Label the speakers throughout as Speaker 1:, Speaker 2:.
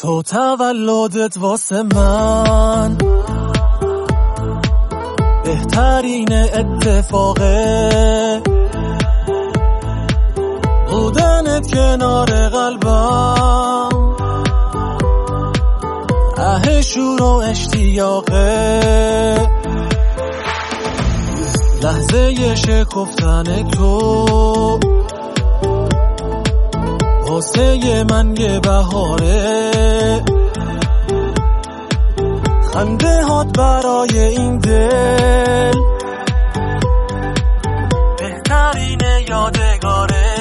Speaker 1: تو تولدت واسه من بهترین اتفاقه، بودنت کنار قلبم ته شور و اشتیاقه، لحظه شکفتن تو واسه من یه بهاره، خنده هات برای این دل بهترین یادگاره،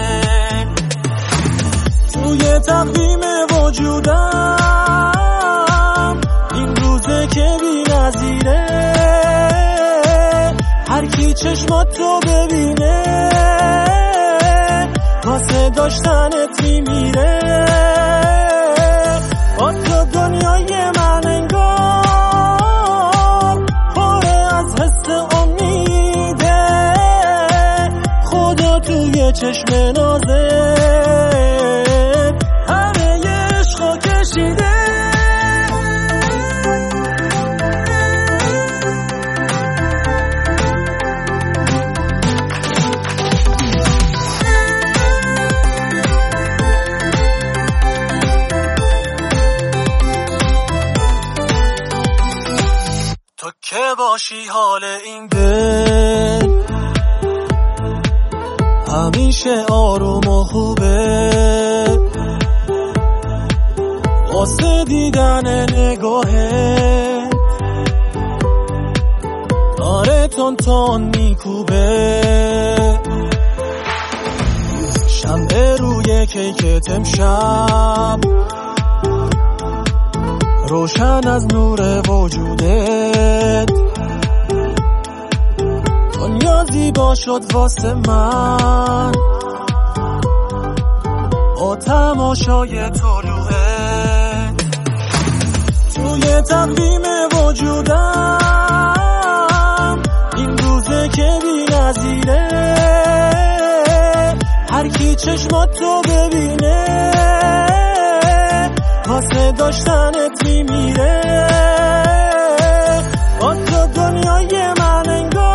Speaker 1: توی تقویم وجودم این روزه که بی نظیره، هر کی چشماتو ببینه واسه داشتنت میمیره، با تو دنیای من انگار پره از حس امیده، خدا توی چشم نازه همه عشقو کشیده. تو که باشی حال این دل همیشه آروم و خوبه، واسه دیدن نگاهت داره تون تون میکوبه، شمع روی کیکت امشب روشن از نور وجودت، دنیا زیبا شد واسه من با تماشای طلوعت، توی تقویم وجودم این روزه که بی نظیره، هر کی چشماتو ببینه واسه داشتنت میمیره، با تو دنیای من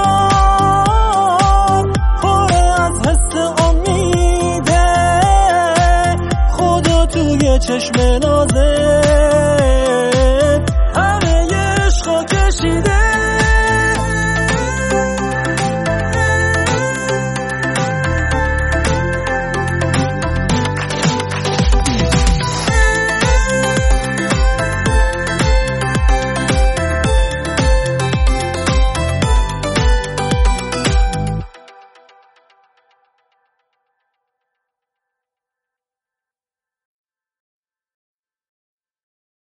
Speaker 1: انگار پره از حس امیده، خدا توی چشم نازه